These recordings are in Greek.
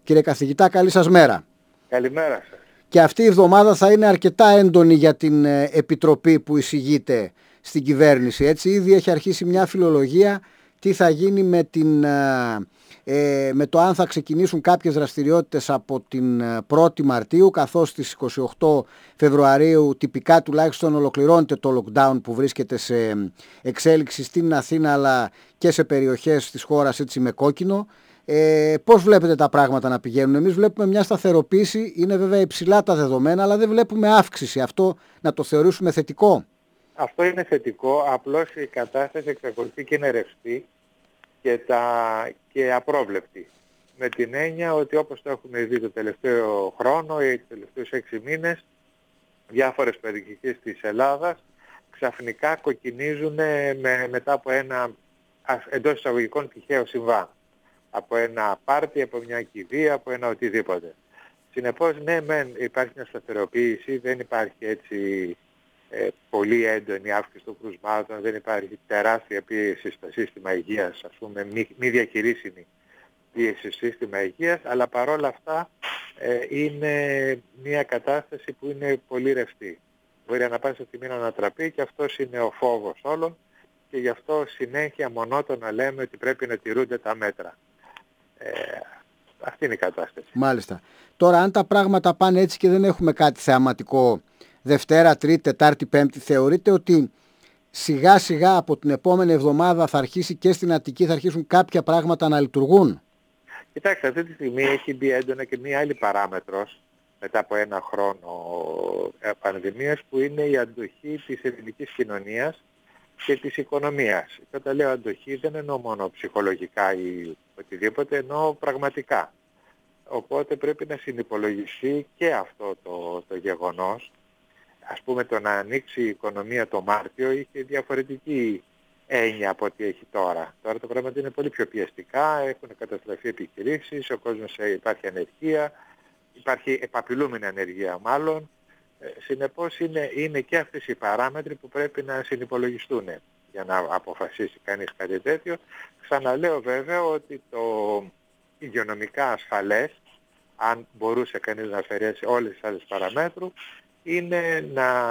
Κύριε καθηγητά, καλή σας μέρα. Καλημέρα σας. Και αυτή η εβδομάδα θα είναι αρκετά έντονη για την επιτροπή που εισηγείται στην κυβέρνηση. Έτσι, ήδη έχει αρχίσει μια φιλολογία τι θα γίνει με το αν θα ξεκινήσουν κάποιες δραστηριότητες από την 1η Μαρτίου, καθώς στις 28 Φεβρουαρίου τυπικά τουλάχιστον ολοκληρώνεται το lockdown που βρίσκεται σε εξέλιξη στην Αθήνα αλλά και σε περιοχές της χώρας, έτσι, με κόκκινο. Πώς βλέπετε τα πράγματα να πηγαίνουν? Εμείς βλέπουμε μια σταθεροποίηση, είναι βέβαια υψηλά τα δεδομένα, αλλά δεν βλέπουμε αύξηση. Αυτό να το θεωρήσουμε θετικό? Αυτό είναι θετικό, απλώς η κατάσταση εξακολουθεί και είναι ρευστή και απρόβλεπτη. Με την έννοια ότι, όπως το έχουμε δει το τελευταίο χρόνο ή τους τελευταίους 6 μήνες, διάφορες περιοχές της Ελλάδας ξαφνικά κοκκινίζουν μετά από ένα εντός εισαγωγικών τυχαίο συμβάν. Από ένα πάρτι, από μια κηδεία, από ένα οτιδήποτε. Συνεπώς, ναι, υπάρχει μια σταθεροποίηση, δεν υπάρχει έτσι πολύ έντονη αύξηση των κρουσμάτων, δεν υπάρχει τεράστια πίεση στο σύστημα υγείας, ας πούμε, μη διαχειρίσιμη πίεση στο σύστημα υγείας, αλλά παρόλα αυτά είναι μια κατάσταση που είναι πολύ ρευστή. Μπορεί ανά πάσα στιγμή να ανατραπεί και αυτός είναι ο φόβος όλων και γι' αυτό συνέχεια μονότονα λέμε ότι πρέπει να τηρούνται τα μέτρα. Αυτή είναι η κατάσταση. Μάλιστα. Τώρα, αν τα πράγματα πάνε έτσι και δεν έχουμε κάτι θεαματικό Δευτέρα, Τρίτη, Τετάρτη, Πέμπτη, θεωρείτε ότι σιγά σιγά από την επόμενη εβδομάδα θα αρχίσει και στην Αττική, θα αρχίσουν κάποια πράγματα να λειτουργούν? Κοιτάξτε, αυτή τη στιγμή έχει μπει έντονα και μία άλλη παράμετρος μετά από ένα χρόνο πανδημίας, που είναι η αντοχή της ελληνικής κοινωνίας και της οικονομίας. Και όταν λέω αντοχή δεν εννοώ μόνο ψυχολογικά ή οτιδήποτε, εννοώ πραγματικά. Οπότε πρέπει να συνυπολογιστεί και αυτό το γεγονός. Ας πούμε, το να ανοίξει η οικονομία το Μάρτιο είχε διαφορετική έννοια από ό,τι έχει τώρα. Τώρα τα πράγματα είναι πολύ πιο πιεστικά, έχουν καταστραφεί επιχειρήσεις, ο κόσμος υπάρχει ανεργία, υπάρχει επαπειλούμενη ανεργία μάλλον. Συνεπώς είναι και αυτές οι παράμετροι που πρέπει να συνυπολογιστούν για να αποφασίσει κανείς κάτι τέτοιο. Ξαναλέω βέβαια ότι το υγειονομικά ασφαλές, αν μπορούσε κανείς να αφαιρέσει όλες τις άλλες παραμέτρους, είναι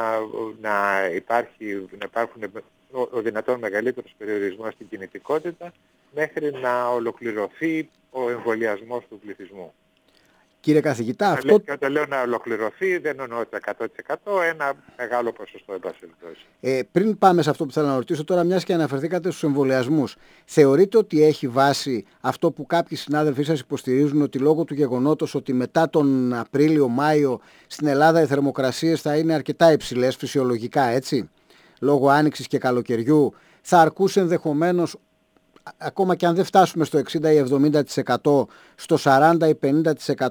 να υπάρχουν ο δυνατόν μεγαλύτερος περιορισμός στην κινητικότητα μέχρι να ολοκληρωθεί ο εμβολιασμός του πληθυσμού. Κύριε καθηγητά, αυτό... Και όταν λέω να ολοκληρωθεί δεν εννοώ το 100%, ένα μεγάλο ποσοστό, εν πάση περιπτώσει. Πριν πάμε σε αυτό που θέλω να ρωτήσω τώρα, μιας και αναφερθήκατε στους εμβολιασμούς, θεωρείτε ότι έχει βάση αυτό που κάποιοι συνάδελφοί σας υποστηρίζουν, ότι λόγω του γεγονότος ότι μετά τον Απρίλιο-Μάιο στην Ελλάδα οι θερμοκρασίες θα είναι αρκετά υψηλές φυσιολογικά, έτσι, λόγω άνοιξης και καλοκαιριού, θα αρκούσε ενδεχομένως, ακόμα και αν δεν φτάσουμε στο 60 ή 70%, στο 40 ή 50%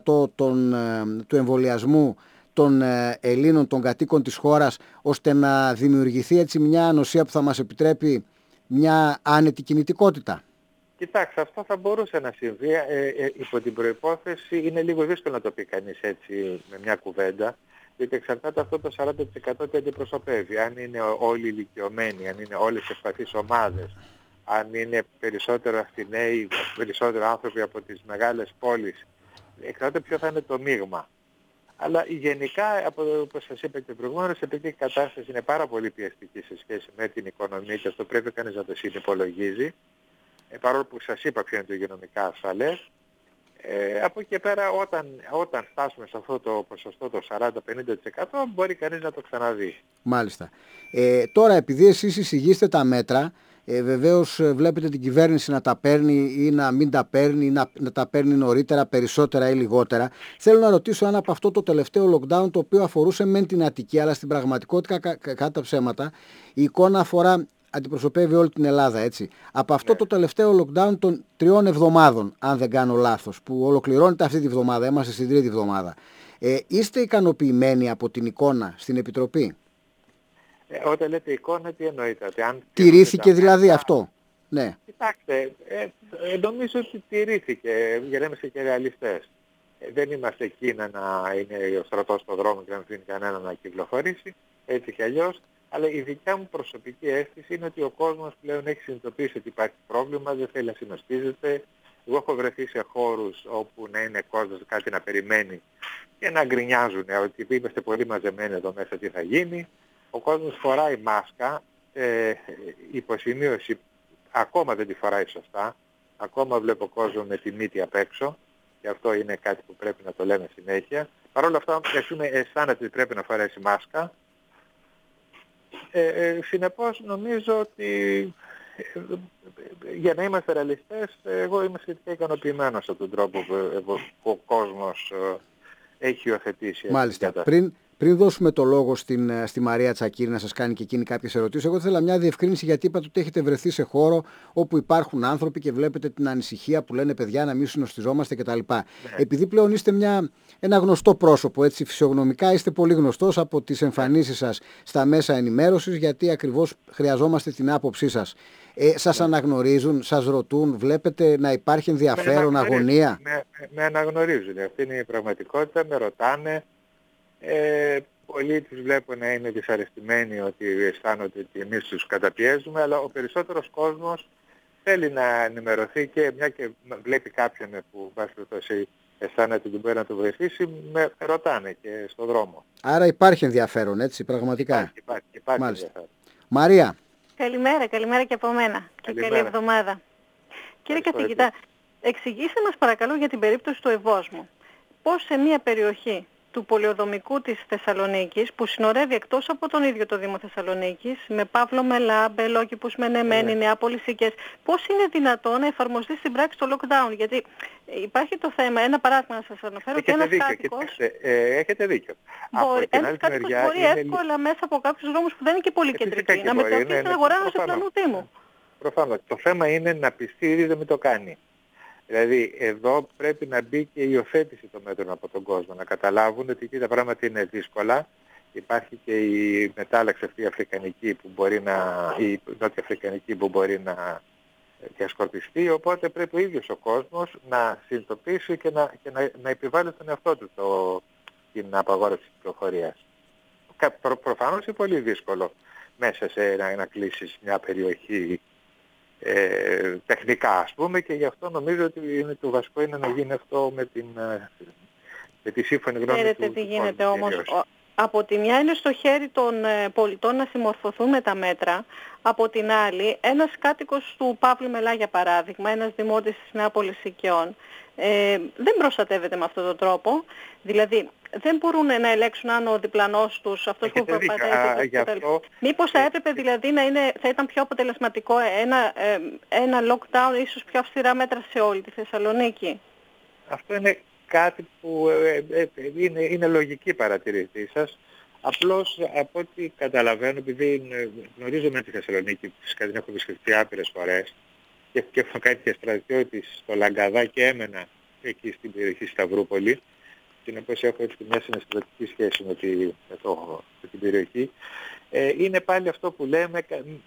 του εμβολιασμού των Ελλήνων, των κατοίκων της χώρας, ώστε να δημιουργηθεί έτσι μια ανοσία που θα μας επιτρέπει μια άνετη κινητικότητα? Κοιτάξτε, αυτό θα μπορούσε να συμβεί υπό την προϋπόθεση, είναι λίγο δύσκολο να το πει κανείς έτσι με μια κουβέντα, γιατί εξαρτάται αυτό το 40% τι αντιπροσωπεύει. Αν είναι όλοι ηλικιωμένοι, αν είναι όλες ευπαθείς ομάδες, αν είναι περισσότερο Αθηναίοι, περισσότερο άνθρωποι από τις μεγάλες πόλεις, εξαρτάται ποιο θα είναι το μείγμα. Αλλά γενικά, όπως σας είπα και προηγουμένως, επειδή η κατάσταση είναι πάρα πολύ πιεστική σε σχέση με την οικονομία και αυτό πρέπει κανείς να το συνυπολογίζει, παρόλο που σας είπα ποιο είναι το υγειονομικά ασφαλές, από εκεί και πέρα όταν φτάσουμε σε αυτό το ποσοστό το 40-50% μπορεί κανείς να το ξαναδεί. Μάλιστα. Τώρα, επειδή εσείς εισηγείστε τα μέτρα, βεβαίως βλέπετε την κυβέρνηση να τα παίρνει ή να μην τα παίρνει, ή να τα παίρνει νωρίτερα, περισσότερα ή λιγότερα. Θέλω να ρωτήσω αν από αυτό το τελευταίο lockdown, το οποίο αφορούσε μεν την Αττική, αλλά στην πραγματικότητα, κατά τα ψέματα, η εικόνα αντιπροσωπεύει όλη την Ελλάδα, έτσι. Από αυτό το τελευταίο lockdown των 3 εβδομάδων, αν δεν κάνω λάθος, που ολοκληρώνεται αυτή τη βδομάδα, είμαστε στην 3η εβδομάδα, είστε ικανοποιημένοι από την εικόνα στην Επιτροπή? Όταν λέτε εικόνα, τι εννοείτε? Ότι αν τηρήθηκε δηλαδή αυτό? Ναι. Κοιτάξτε, νομίζω ότι τηρήθηκε, για να είμαστε και ρεαλιστές. Δεν είμαστε εκεί να είναι ο στρατός στον δρόμο και να μην αφήνει κανένα να κυκλοφορήσει, έτσι κι αλλιώς. Αλλά η δικιά μου προσωπική αίσθηση είναι ότι ο κόσμος πλέον έχει συνειδητοποιήσει ότι υπάρχει πρόβλημα, δεν θέλει να συνοστίζεται, Εγώ έχω βρεθεί σε χώρους όπου να είναι κόσμος κάτι να περιμένει και να γκρινιάζουν ότι είμαστε πολύ μαζεμένοι εδώ μέσα, τι θα γίνει. Ο κόσμος φοράει μάσκα, η υποσημείωση ακόμα δεν τη φοράει σωστά, ακόμα βλέπω κόσμο με τη μύτη απ' έξω και αυτό είναι κάτι που πρέπει να το λέμε συνέχεια. Παρ' όλα αυτά αισθάνεται ότι πρέπει να φορέσει μάσκα. Συνεπώς νομίζω ότι για να είμαστε ρεαλιστές, εγώ είμαι σχετικά ικανοποιημένος από τον τρόπο που ο κόσμος έχει υιοθετήσει. Μάλιστα. Πριν δώσουμε το λόγο στη Μαρία Τσακίρη να σας κάνει και εκείνη κάποιες ερωτήσεις, εγώ ήθελα μια διευκρίνηση, γιατί είπατε ότι έχετε βρεθεί σε χώρο όπου υπάρχουν άνθρωποι και βλέπετε την ανησυχία που λένε παιδιά να μην συνοστιζόμαστε κτλ. Ναι. Επειδή πλέον είστε ένα γνωστό πρόσωπο, έτσι φυσιογνωμικά είστε πολύ γνωστός από τις εμφανίσεις σας στα μέσα ενημέρωσης, γιατί ακριβώς χρειαζόμαστε την άποψή σας. Σας αναγνωρίζουν, σας ρωτούν, βλέπετε να υπάρχει ενδιαφέρον, αγωνία? Με αναγνωρίζουν, αυτή είναι η πραγματικότητα, με ρωτάνε. Πολλοί τους βλέπω να είναι δυσαρεστημένοι ότι αισθάνονται ότι εμείς τους καταπιέζουμε, αλλά ο περισσότερος κόσμος θέλει να ενημερωθεί και μια και βλέπει κάποιον που αισθάνεται ότι μπορεί να το βοηθήσει, με ρωτάνε και στον δρόμο. Άρα υπάρχει ενδιαφέρον, έτσι, πραγματικά. Υπάρχει ενδιαφέρον. Μαρία. Καλημέρα και από μένα. Και καλή εβδομάδα. Κύριε καθηγητά, εξηγήστε μας παρακαλώ για την περίπτωση του Ευόσμου. Πώς σε μια περιοχή του πολεοδομικού της Θεσσαλονίκης, που συνορεύει εκτός από τον ίδιο το Δήμο Θεσσαλονίκης, με Παύλο Μελά, Μπελόκηπους, Μενεμένη, Νεάπολη, Σικές, πώς είναι δυνατόν να εφαρμοστεί στην πράξη το lockdown? Γιατί υπάρχει το θέμα, ένα παράδειγμα να σας αναφέρω, και ένας κάτοικος... Έχετε δίκιο. Ένας κάτοικος μπορεί εύκολα μέσα από κάποιους δρόμους που δεν είναι και πολύ κεντρικοί, να μεταφύγει στην αγορά ενός απλανού Δήμου. Προφανώς. Το θέμα είναι να πιστεί ήδη δεν το κάνει. Δηλαδή εδώ πρέπει να μπει και η υιοθέτηση των μέτρων από τον κόσμο, να καταλάβουν ότι εκεί τα πράγματα είναι δύσκολα. Υπάρχει και η μετάλλαξη αυτή η αφρικανική που μπορεί η νότια αφρικανική που μπορεί να διασκορπιστεί, οπότε πρέπει ο ίδιος ο κόσμος να συνειδητοποιήσει και να επιβάλλει στον εαυτό του την απαγόρευση της κυκλοφορίας. Προφανώς είναι πολύ δύσκολο μέσα να κλείσεις μια περιοχή τεχνικά, ας πούμε, και γι' αυτό νομίζω ότι το βασικό είναι να γίνει αυτό με τη σύμφωνη γνώμη του. Ξέρετε τι γίνεται όμως? Από τη μια είναι στο χέρι των πολιτών να συμμορφωθούν με τα μέτρα, από την άλλη ένας κάτοικος του Παύλου Μελά, για παράδειγμα, ένας δημότης της Νεάπολης Σικαιών, δεν προστατεύεται με αυτόν τον τρόπο. Δηλαδή δεν μπορούν να ελέγξουν αν ο διπλανός τους, αυτός που προπατάει, μήπως θα έπρεπε δηλαδή θα ήταν πιο αποτελεσματικό ένα lockdown, ίσως πιο αυστηρά μέτρα σε όλη τη Θεσσαλονίκη? Αυτό είναι κάτι που είναι λογική παρατηρήσή σας. Απλώς από ό,τι καταλαβαίνω, επειδή γνωρίζομαι τη Θεσσαλονίκη, φυσικά την έχω επισκεφτεί άπειρες φορές και έχω κάνει και στρατιώτης στο Λαγκαδά και έμενα εκεί στην περιοχή Σταυρούπολη. Συνεπώς έχω έτσι μια συναισθηματική σχέση με την περιοχή. Είναι πάλι αυτό που λέμε,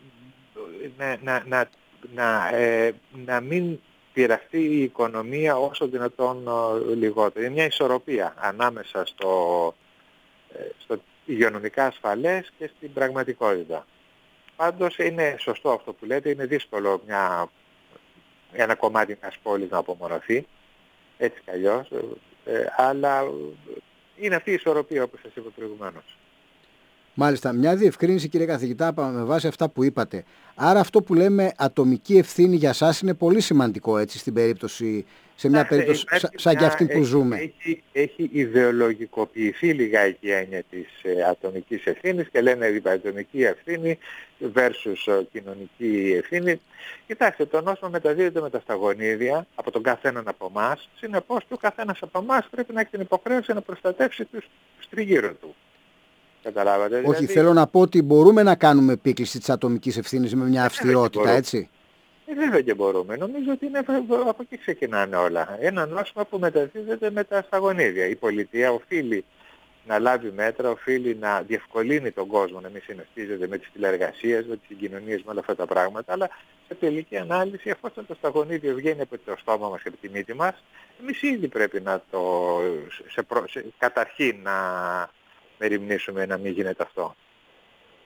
να μην πειραχτεί η οικονομία όσο δυνατόν λιγότερο. Είναι μια ισορροπία ανάμεσα στο υγειονομικά ασφαλές και στην πραγματικότητα. Πάντως είναι σωστό αυτό που λέτε, είναι δύσκολο ένα κομμάτι μιας πόλης να απομονωθεί, έτσι κι αλλιώς, αλλά είναι αυτή η ισορροπία όπως σας είπα προηγουμένως. Μάλιστα. Μια διευκρίνηση, κύριε καθηγητά, με βάση αυτά που είπατε. Άρα αυτό που λέμε ατομική ευθύνη για σας είναι πολύ σημαντικό, έτσι, στην περίπτωση, σε μια περίπτωση σαν και αυτή που ζούμε. Έχει ιδεολογικοποιηθεί λιγάκι η έννοια της ατομικής ευθύνης και λένε ατομική ευθύνη versus κοινωνική ευθύνη. Κοιτάξτε, το νόσημα μεταδίδεται με τα σταγονίδια από τον καθέναν από εμάς. Συνεπώς και ο καθένας από εμάς πρέπει να έχει την υποχρέωση να προστατεύσει τους τριγύρω του. Καταλάβατε? Όχι, δηλαδή, θέλω να πω ότι μπορούμε να κάνουμε επίκληση της ατομικής ευθύνης με μια αυστηρότητα, έτσι. Βέβαια και μπορούμε. Νομίζω ότι από εκεί ξεκινάνε όλα. Ένα νόσημα που μεταδίδεται με τα σταγονίδια. Η πολιτεία οφείλει να λάβει μέτρα, οφείλει να διευκολύνει τον κόσμο να μην συναισθίζεται με τις τηλεεργασίες, με τις συγκοινωνίες, με όλα αυτά τα πράγματα, αλλά σε τελική ανάλυση, εφόσον το σταγονίδιο βγαίνει από το στόμα μας και από τη μύτη μας, εμείς ήδη πρέπει να καταρχήν να μεριμνήσουμε να μην γίνεται αυτό.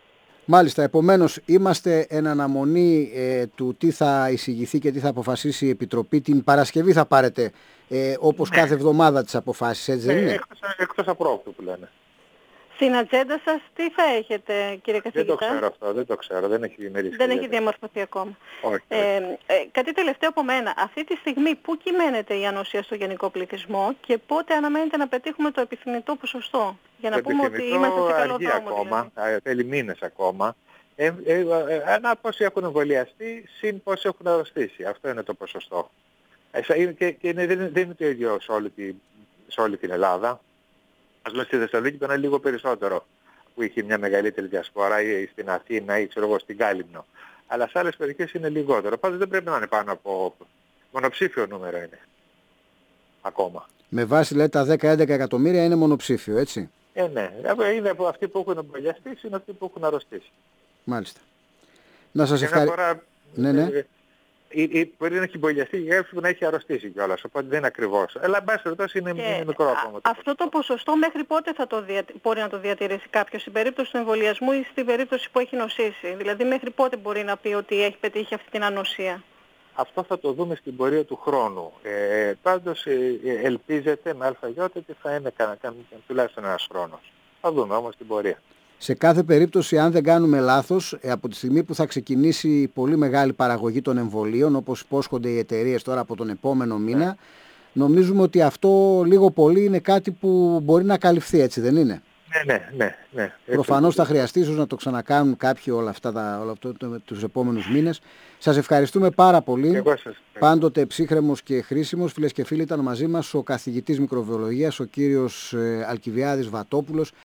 Μάλιστα, επομένως είμαστε εν αναμονή του τι θα εισηγηθεί και τι θα αποφασίσει η Επιτροπή. Την Παρασκευή θα πάρετε όπως κάθε εβδομάδα τις αποφάσεις, έτσι δεν είναι? Εκτός απρόπτου που λένε. Στην ατζέντα σας τι θα έχετε, κύριε καθηγητά? Δεν το ξέρω αυτό, δεν το ξέρω, δεν έχει διαμερίσει. Δεν έχει διαμορφωθεί ακόμα. Όχι. Κάτι τελευταίο από μένα. Αυτή τη στιγμή πού κυμαίνεται η ανοσία στο γενικό πληθυσμό και πότε αναμένεται να πετύχουμε το επιθυμητό ποσοστό? Για να πούμε ότι είμαστε σε καλό δρόμο. Ακόμα, θέλει μήνες ακόμα. Ανά πόσοι έχουν εμβολιαστεί, συν πόσοι έχουν αρρωστήσει. Αυτό είναι το ποσοστό. Και δεν είναι το ίδιο σε όλη την Ελλάδα. Ας λέω στη Θεσσαλονίκη ήταν λίγο περισσότερο, που είχε μια μεγαλύτερη διασπορά, ή στην Αθήνα ή ξέρω εγώ στην Κάλυμνο. Αλλά σε άλλες περιοχές είναι λιγότερο. Πάντως δεν πρέπει να είναι πάνω από μονοψήφιο νούμερο είναι. Ακόμα. Με βάση λέει τα 10-11 εκατομμύρια είναι μονοψήφιο, έτσι? Ναι. Είναι από αυτοί που έχουν εμβολιαστεί, είναι αυτοί που έχουν αρρωστήσει. Μάλιστα. Να σας ευχαριστώ. Ναι. Μπορεί να έχει εμβολιαστεί και να έχει αρρωστήσει κιόλας, οπότε δεν είναι ακριβώς. Αλλά εν πάση περιπτώσει είναι μικρό ακόμα. Αυτό το ποσοστό μέχρι πότε θα μπορεί να το διατηρήσει κάποιος, στην περίπτωση του εμβολιασμού ή στην περίπτωση που έχει νοσήσει? Δηλαδή μέχρι πότε μπορεί να πει ότι έχει πετύχει αυτή την ανοσία? Αυτό θα το δούμε στην πορεία του χρόνου. Πάντως ελπίζεται με αλφαγιώτα ότι θα είναι τουλάχιστον ένας χρόνος. Θα δούμε όμως την πορεία. Σε κάθε περίπτωση, αν δεν κάνουμε λάθος, από τη στιγμή που θα ξεκινήσει η πολύ μεγάλη παραγωγή των εμβολίων, όπως υπόσχονται οι εταιρείες τώρα από τον επόμενο μήνα, νομίζουμε ότι αυτό λίγο πολύ είναι κάτι που μπορεί να καλυφθεί, έτσι δεν είναι? Ναι. Προφανώς θα χρειαστεί ίσως να το ξανακάνουν κάποιοι όλα αυτό τους επόμενους μήνες. Σας ευχαριστούμε πάρα πολύ. Πάντοτε ψύχρεμος και χρήσιμος. Φίλες και φίλοι, ήταν μαζί μας ο καθηγητής μικροβιολογίας, ο κύριος Αλκιβιάδης Βατόπουλος.